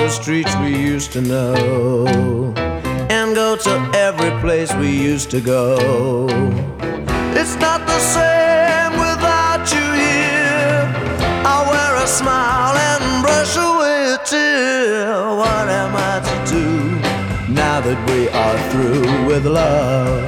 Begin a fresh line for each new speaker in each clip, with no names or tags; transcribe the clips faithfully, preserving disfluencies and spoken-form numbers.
the streets we used to know, and go to every place we used to go. It's not the same without you here. I'll wear a smile and brush away a tear. What am I to do now that we are through with love?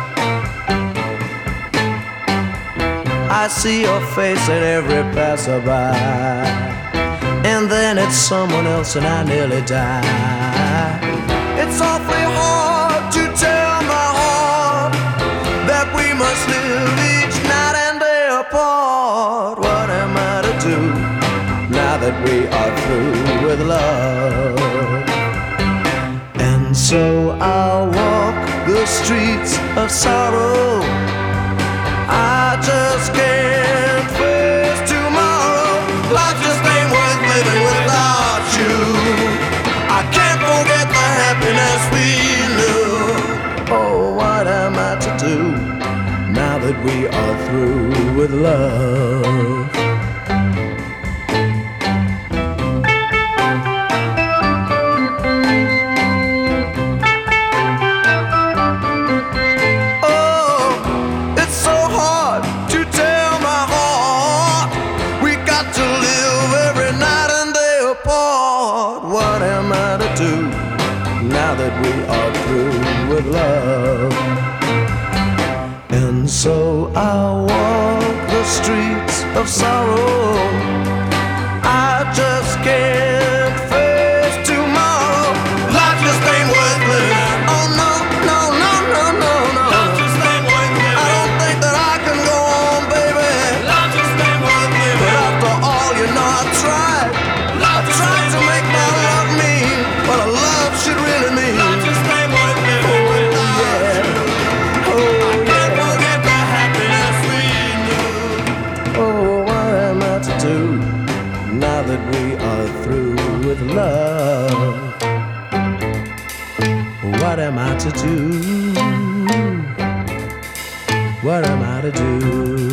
I see your face in every passerby, and then it's someone else and I nearly die. It's awfully hard to tell my heart that we must live each night and day apart. What am I to do now that we are through with love? And so I'll walk the streets of sorrow. I just can't face tomorrow. Life just ain't worth living without you. I can't forget the happiness we knew. Oh, what am I to do now that we are through with love? What am I to do now that we are through with love? And so I'll walk the streets of sorrow. I just can't face tomorrow. Life just ain't worth living. Oh no, no, no, no, no, no. Life just ain't worth living. I don't think that I can go on, baby. Life just ain't worth living. But after all, you know I tried. I tried to make my love mean what a love should really mean. Life just ain't worth living without you. Oh, I can't forget the happiness we knew. Oh, what am I to do now that we are through with love? What am I to do? What am I to do?